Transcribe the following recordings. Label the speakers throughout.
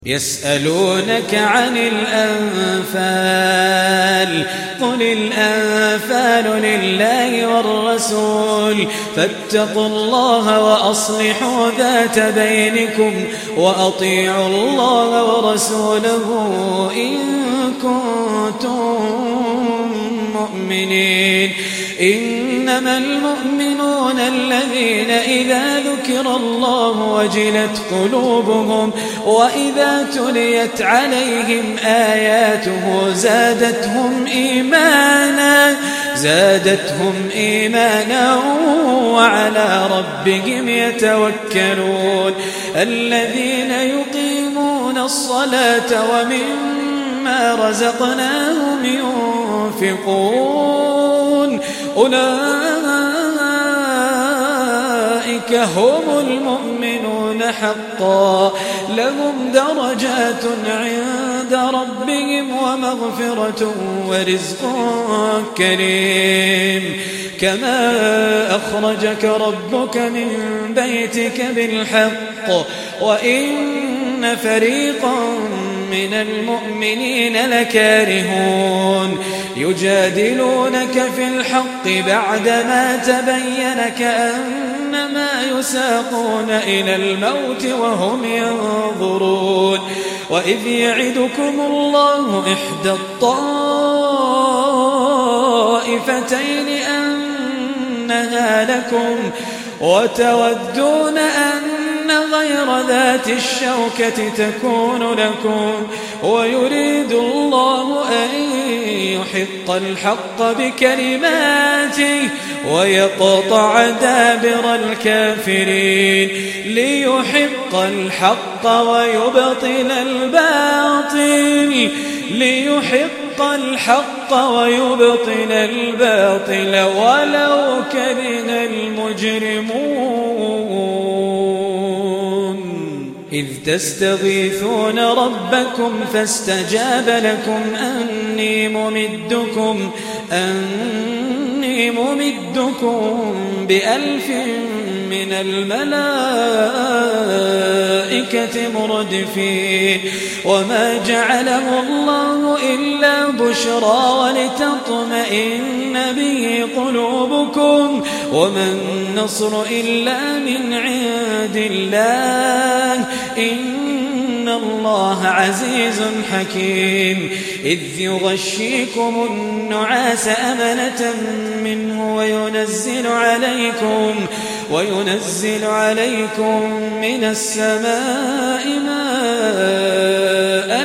Speaker 1: يسألونك عن الأنفال قل الأنفال لله والرسول فاتقوا الله وأصلحوا ذات بينكم وأطيعوا الله ورسوله إن كنتم مؤمنين. إنما المؤمنون الذين إذا ذكر الله وجلت قلوبهم وإذا تليت عليهم آياته زادتهم إيمانا وعلى ربهم يتوكلون. الذين يقيمون الصلاة ومما رزقناهم ينفقون أولئك هم المؤمنون حقا لهم درجات عند ربهم ومغفرة ورزق كريم. كما أخرجك ربك من بيتك بالحق وإن فريقا من المؤمنين لكارهون يجادلونك في الحق بعدما تبين كأنما يساقون إلى الموت وهم ينظرون. وإذ يعدكم الله إحدى الطائفتين أنها لكم وتودون أن غير ذات الشوكة تكون لكم ويريد الله أن يحق الحق بكلماته ويقطع دابر الكافرين ليحق الحق ويبطل الباطل ولو كره المجرمون. إذ تستغيثون ربكم فاستجاب لكم أني ممدكم ب1000 من الملائكة مردفين. وما جعله الله إلا بشرى ولتطمئن به قلوبكم وما النصر إلا من عند الله إن الله عزيز حكيم. إذ يغشيكم النعاس أمنة منه وينزل عليكم من السماء ماء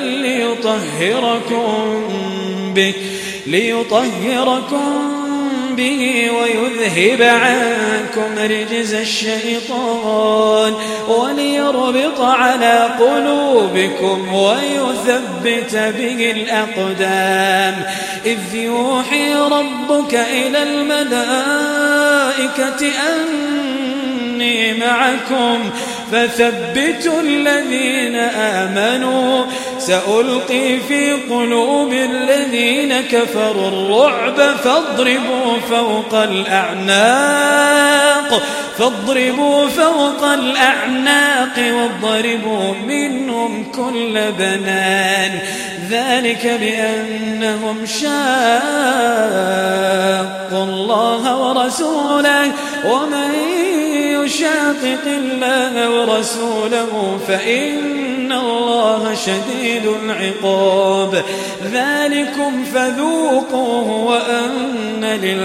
Speaker 1: ليطهركم به ويذهب عنكم رجز الشيطان وليربط على قلوبكم ويثبت به الأقدام. إذ يوحي ربك إلى الملائكة أني معكم فثبتوا الذين آمنوا سألقي في قلوب الذين كفروا الرعب فاضربوا فوق الأعناق واضربوا منهم كل بنان. ذلك بأنهم شاقوا الله ورسوله ومن يشاقق الله ورسوله فإن الله شديد العقاب. ذلكم فذوقوه وأن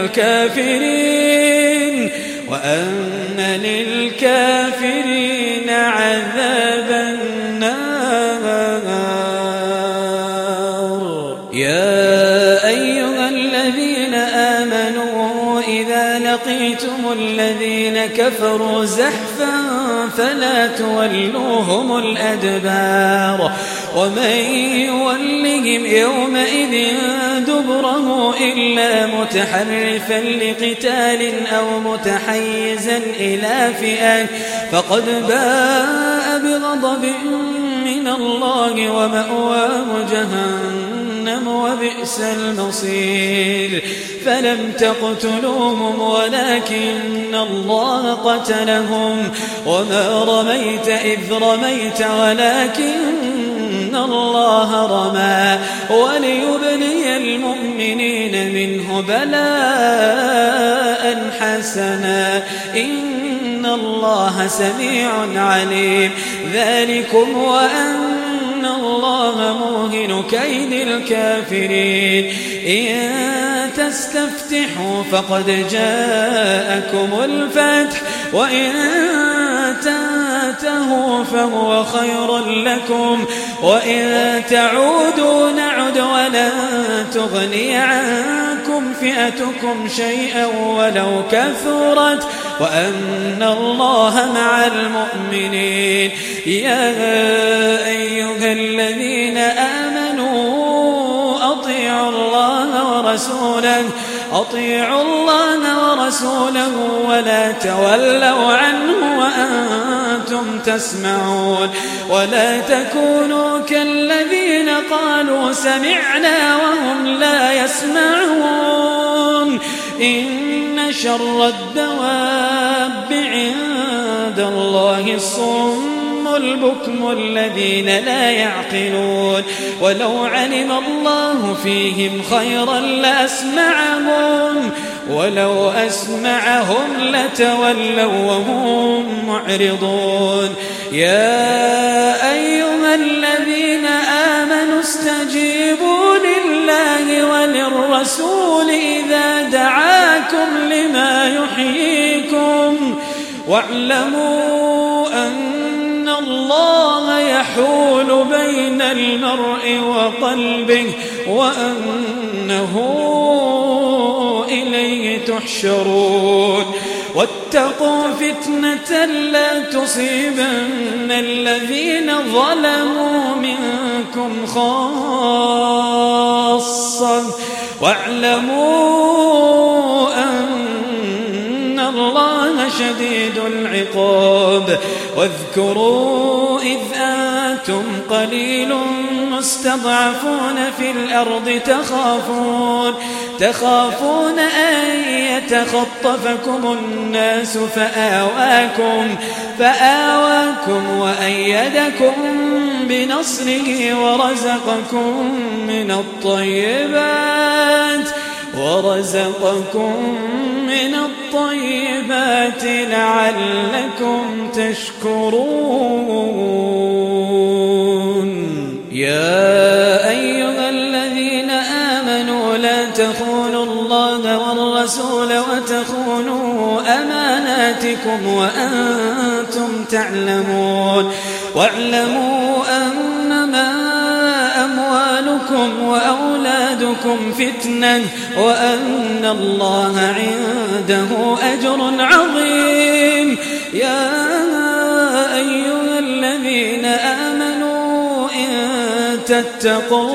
Speaker 1: للكافرين عذاب النار. يا أيها الذين آمنوا إذا لقيتم الذين كفروا زحفا فلا تولوهم الأدبار ومن يولهم يومئذ دبره إلا متحرفا لقتال أو متحيزا إلى فئة فقد باء بغضب من الله ومأواه جهنم وبئس المصير. فلم تقتلوهم ولكن الله قتلهم وما رميت إذ رميت ولكن الله رمى وليبلي المؤمنين منه بلاء حسنا إن الله سميع عليم ذلكم وأن الله موهن كيد الكافرين إن تستفتحوا فقد جاءكم الفتح وإن تنتهوا فهو خير لكم وإن تعودوا نعد ولن تغني عنكم فئتكم شيئا ولو كثرت وأن الله مع المؤمنين يا أيها الذين آمنوا أطيعوا الله ورسوله ولا تولوا عنه وأنتم تسمعون ولا تكونوا كالذين قالوا سمعنا وهم لا يسمعون إن شر الدواب عند الله الصم البكم الذين لا يعقلون ولو علم الله فيهم خيرا لأسمعهم ولو أسمعهم لتولوا وهم معرضون يا أيها الذين آمنوا استجيبوا لله وللرسول إذا دعاكم لما يحييكم واعلموا أن الله يحول بين المرء وقلبه وأنه إليه تحشرون واتقوا فتنة لا تصيبن الذين ظلموا منكم خاصة واعلموا أن الله شديد العقاب واذكروا إذ أنتم قليل مستضعفون في الأرض تخافون أن يتخطفكم الناس فآواكم وأيدكم بنصره ورزقكم من الطيبات لعلكم تشكرون يا أيها الذين آمنوا لا تخونوا الله والرسول وتخونوا أماناتكم وأنتم تعلمون واعلموا أنما أموالكم وأولادكم فتنة وأن الله عنده أجر عظيم يا أيها الذين آمنوا إن تتقوا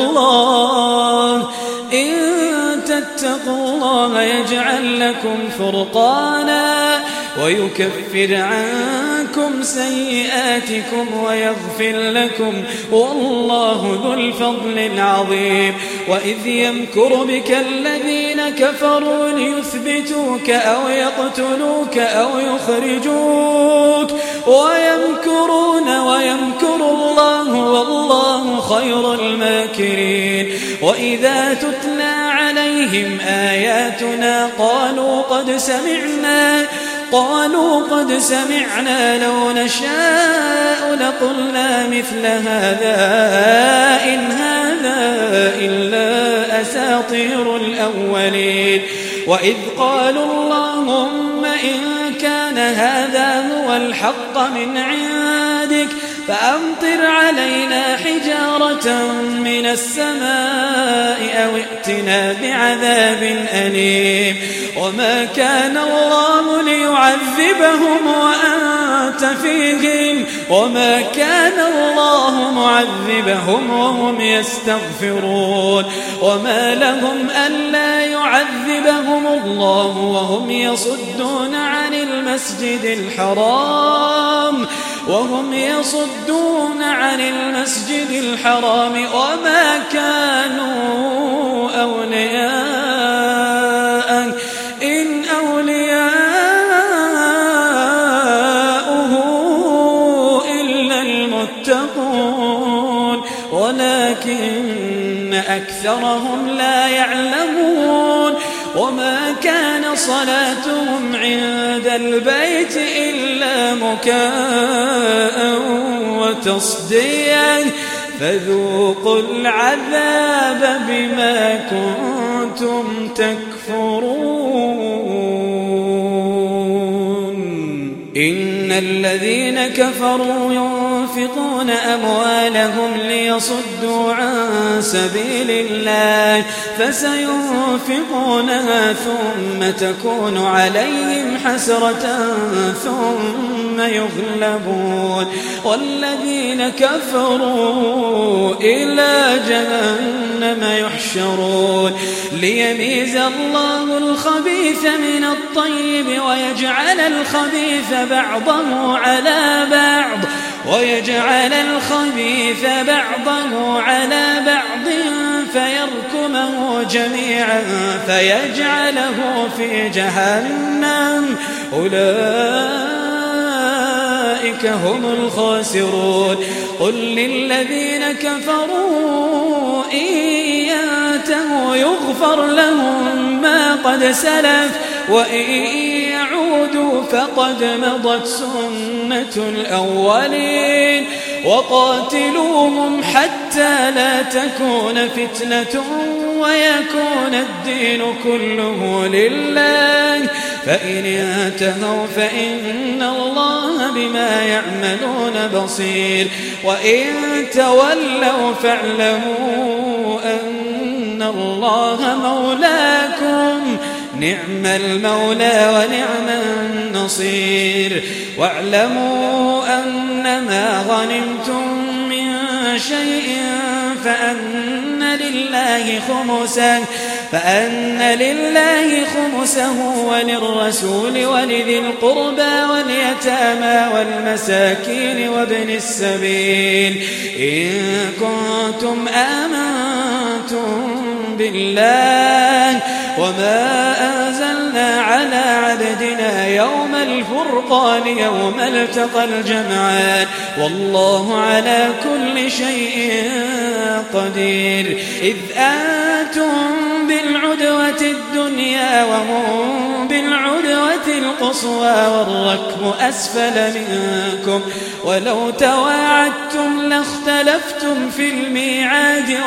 Speaker 1: الله يجعل لكم فرقانا ويكفر عنكم سيئاتكم ويغفر لكم والله ذو الفضل العظيم وإذ يمكر بك الذين كفروا ليثبتوك أو يقتلوك أو يخرجوك ويمكرون ويمكر الله والله خير الماكرين وإذا تتلى عليهم آياتنا قالوا قد سمعنا لو نشاء لقلنا مثل هذا إن هذا إلا أساطير الأولين وإذ قالوا اللهم إن كان هذا هو الحق من عندك فأمطر علينا حجارة من السماء أو ائتنا بعذاب أليم وما كان الله ليعذبهم وأنت فيهم وما كان الله معذبهم وهم يستغفرون وما لهم ألا يعذبهم الله وهم يصدون عن المسجد الحرام وما كانوا أولياءه إن أولياؤه إلا المتقون ولكن أكثرهم لا يعلمون وما كان صلاتهم عند البيت إلا مكاء وتصديا فذوقوا العذاب بما كنتم تكفرون إن الذين كفروا ينفقون أموالهم ليصدوا عن سبيل الله فسينفقونها ثم تكون عليهم حسرة ثم يغلبون والذين كفروا إلى جهنم يحشرون ليميز الله الخبيث من الطيب ويجعل الخبيث بعضه على بعض فيركمه جميعا فيجعله في جهنم أولئك هم الخاسرون قل للذين كفروا إن ينتهوا يغفر لهم ما قد سلف وإن يعودوا فقد مضت سنة الأولين وقاتلوهم حتى لا تكون فتنة ويكون الدين كله لله فإن انتهوا فإن الله بما يعملون بصير وإن تولوا فاعلموا أن الله مولاكم نعم المولى ونعم النصير واعلموا أنما غنمتم من شيء فأن لله خمسه وللرسول ولذي القربى واليتامى والمساكين وابن السبيل إن كنتم آمنتم بالله وما أنزلنا على عبدنا يوم الفرقان يوم التقى الجمعان والله على كل شيء قدير إذ أنتم بالعدوة الدنيا وهم بالعدوة القصوى والركب أسفل منكم ولو تواعدتم لاختلفتم في الميعاد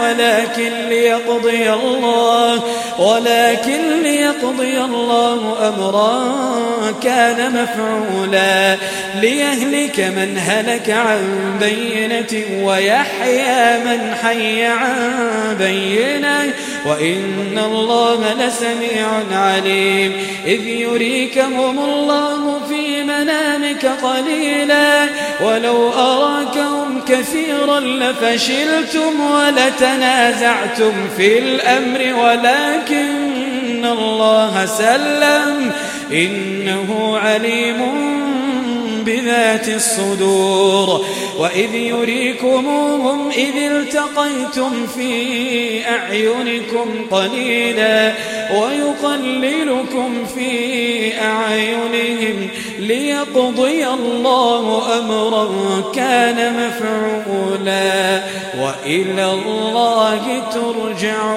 Speaker 1: ولكن ليقضي الله أمرا كان مفعولا ليهلك من هلك عن بينة ويحيى من حي عن بينة وإن الله لسميع عليم إذ يريكهم الله في منامك قليلا ولو أراكهم كثيرا لفشلتم ولتنازعتم في الأمر ولكن الله سلم إنه عليم بذات الصدور وإذ يريكموهم إذ التقيتم في أعينكم قليلا ويقللكم في أعينهم ليقضي الله أمرا كان مفعولا وإلى الله ترجع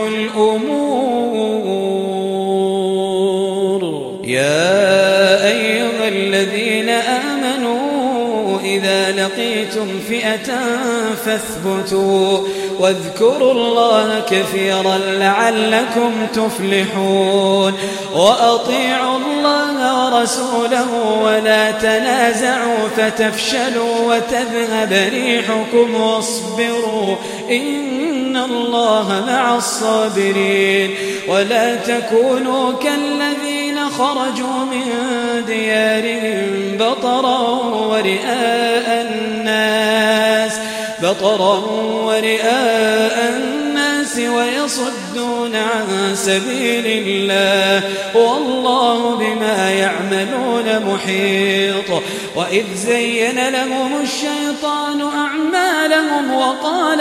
Speaker 1: الأمور يا أيها الذين آمنوا إذا لقيتم فئة فاثبتوا واذكروا الله كثيرا لعلكم تفلحون وأطيعوا الله ورسوله ولا تنازعوا فتفشلوا وتذهب ريحكم واصبروا إن الله مع الصابرين ولا تكونوا كالذين خرجوا من ديارهم بطرا ورئاء الناس ويصدون عن سبيل الله والله بما يعملون محيط وإذ زين لهم الشيطان أعمالهم وقال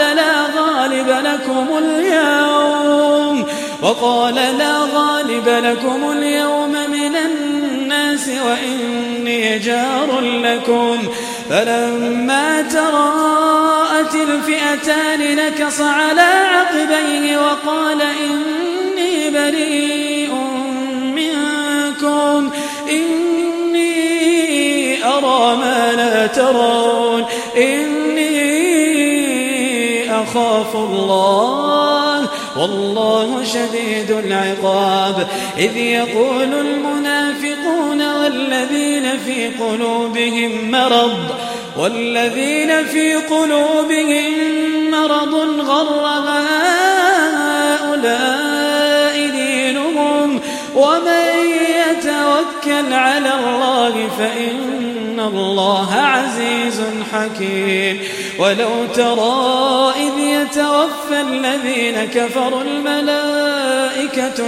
Speaker 1: لا غالب لكم اليوم من الناس وإني جار لكم فلما تراءت الفئتان نكص على عقبيه وقال إني بريء منكم إني أرى ما لا ترون إني أخاف الله والله شديد العقاب. إذ يقول المنافقون والذين في قلوبهم مرض غر هؤلاء دينهم ومن يتوكل على الله فإن الله عزيز حكيم. ولو ترى إذ يتوفى الذين كفروا الملائكة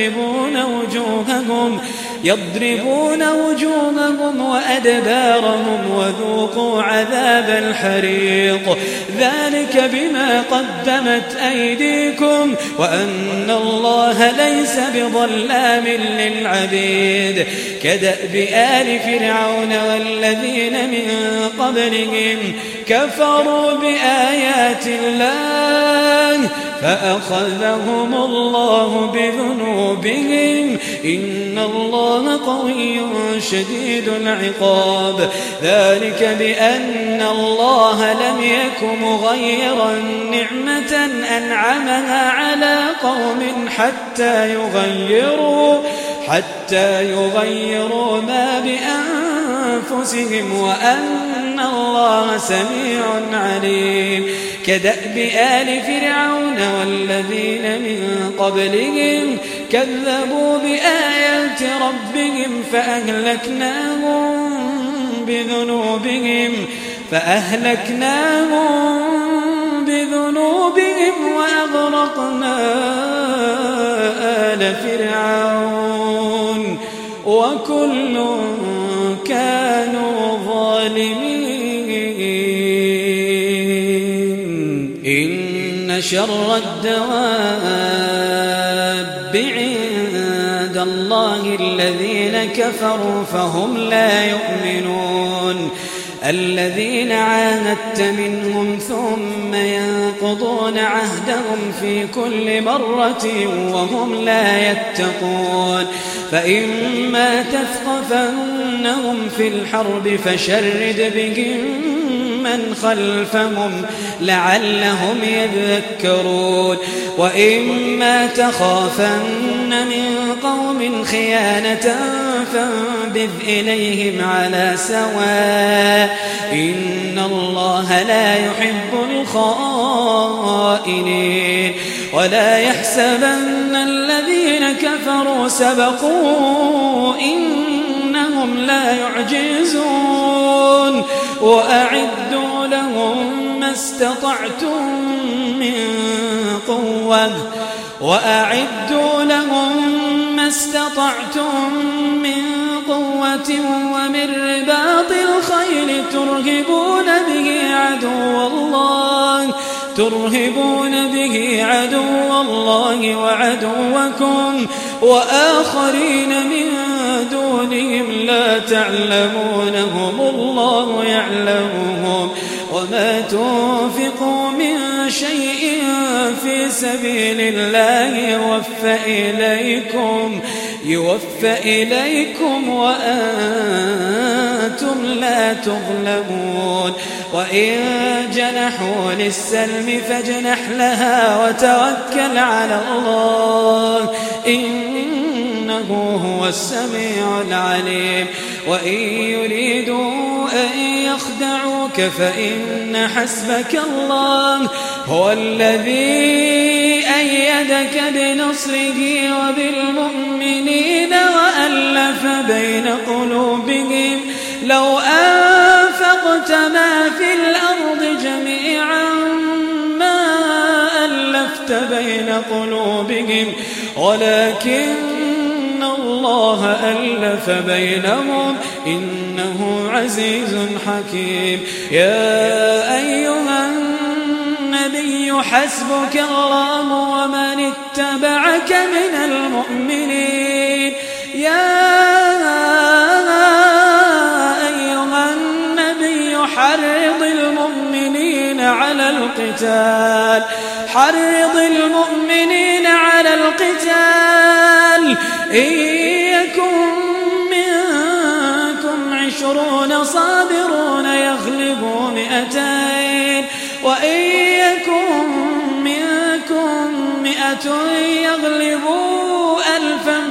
Speaker 1: يضربون وجوههم وأدبارهم وذوقوا عذاب الحريق ذلك بما قدمت أيديكم وأن الله ليس بظلام للعبيد. كدأب آل فرعون والذين من قبلهم كفروا بآيات الله فأخذهم الله بذنوبهم إن الله قوي شديد العقاب. ذلك بأن الله لم يك مغيرا نعمة أنعمها على قوم حتى يغيروا ما بأنفسهم وأن الله سميع عليم. كدأب آل فرعون والذين من قبلهم كذبوا بآيات ربهم فأهلكناهم بذنوبهم وأغرقنا آل فرعون وكل كانوا ظالمين. إن شر الدواب عند الله الذين كفروا فهم لا يؤمنون. الذين عاهدت منهم ثم ينقضون عهدهم في كل مرة وهم لا يتقون. فإما تثقفنهم في الحرب فشرد بهم من خلفهم لعلهم يذكرون. وإما تخافن من قوم خيانة فانبذ إليهم على سواء إن الله لا يحب الخائنين. ولا يحسبن الذين كفروا سبقوا إنهم لا يعجزون. وأعدوا لهم ما استطعتم من قوة ومن رباط الخيل ترهبون به عدو الله وعدوكم وآخرين من دونهم لا تعلمونهم الله يعلمهم. وما تنفقوا من شيء في سبيل الله يوفى إليكم وأنتم لا تظلمون. وإن جنحوا للسلم فاجنح لها وتوكل على الله إنه هو السميع العليم. وإن يريدوا أن يخدعوك فإن حسبك الله هو الذي أيدك بنصره وبالمؤمنين وألف بين قلوبهم لو أنفقت ما في الأرض جميعا ما ألفت بين قلوبهم ولكن الله ألف بينهم إنه عزيز حكيم. يا أيها النبي حسبك الله ومن اتبعك من المؤمنين. يا أيها النبي حرض المؤمنين على القتال إن يكن منكم 20 صابرون يغلبوا 200 وإن يكن منكم 100 يغلبوا 1000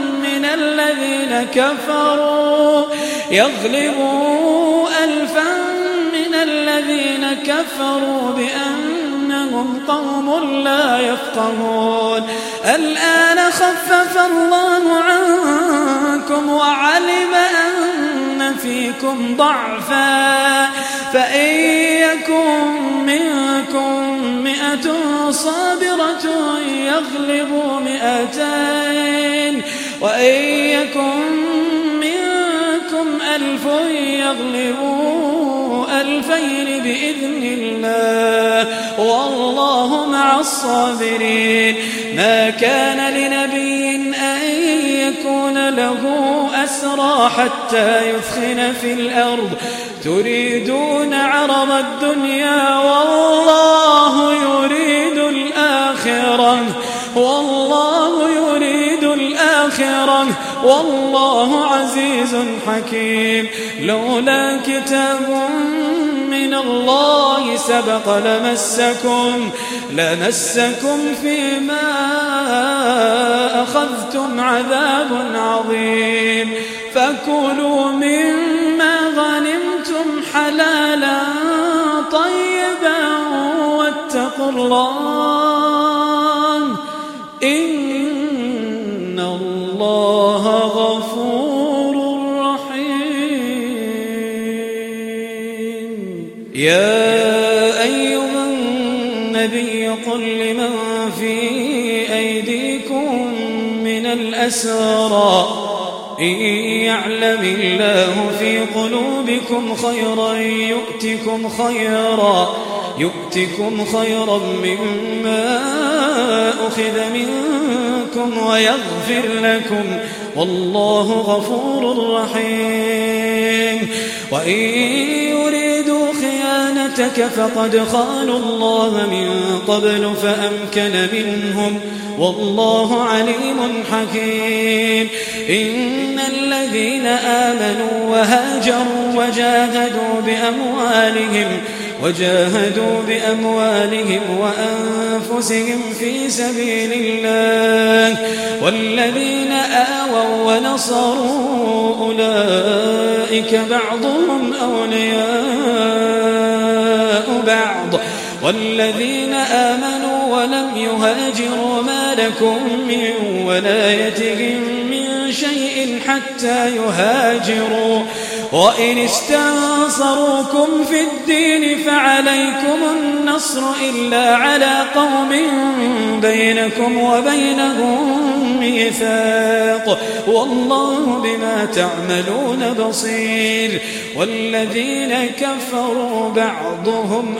Speaker 1: من الذين كفروا بأنهم قوم لا يفقهون الآن خفف الله عنكم وعلم أن فيكم ضعفا فإن يكن منكم 100 صابرة يغلبوا 200 وإن يكن منكم 1000 يغلبوا 2000 بإذن الله والله مع الصابرين ما كان لنبي أن يكون له أسرى حتى يثخن في الأرض تريدون عرض الدنيا والله يريد الآخرة والله عزيز حكيم لولا كتاب من الله سبق لمسكم فيما أخذتم عذاب عظيم فكلوا مما غنمتم حلالا طيبا واتقوا الله إن الله غفور رحيم يا أيها النبي قل لمن في أيديكم من الأسرى إن يعلم الله في قلوبكم خيرا يؤتكم خيرا مما أخذ منكم ويغفر لكم والله غفور رحيم وإن يريدوا خيانتك فقد خانوا الله من قبل فأمكن منهم والله عليم حكيم إن الذين آمنوا وهاجروا وجاهدوا بأموالهم وأنفسهم في سبيل الله والذين آووا ونصروا أولئك بعضهم أولياء بعض والذين آمنوا ولم يهاجروا ما لكم من ولايتهم من شيء حتى يهاجروا وإن استنصروكم في الدين فعليكم النصر إلا على قوم بينكم وبينهم ميثاق والله بما تعملون بصير والذين كفروا بعضهم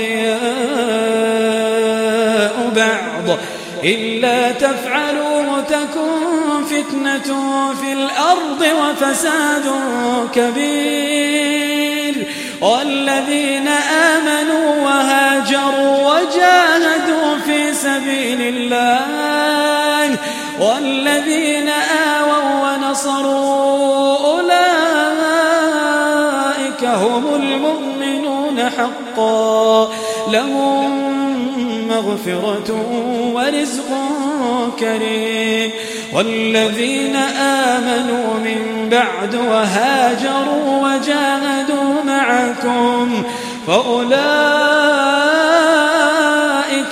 Speaker 1: أولياء بعض إلا تفعلوا تكن فتنة في الأرض وفساد كبير والذين آمنوا وهاجروا وجاهدوا في سبيل الله والذين آووا ونصروا أولئك هم المؤمنون حقا لهم مغفرة ورزق كريم والذين آمنوا من بعد وهاجروا وجاهدوا معكم فأولئك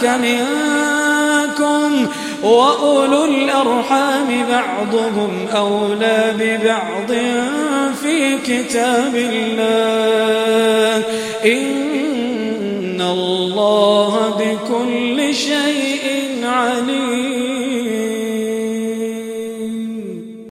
Speaker 1: منكم وأولو الأرحام بعضهم أولى ببعض في كتاب الله إن الله بكل شيء عليم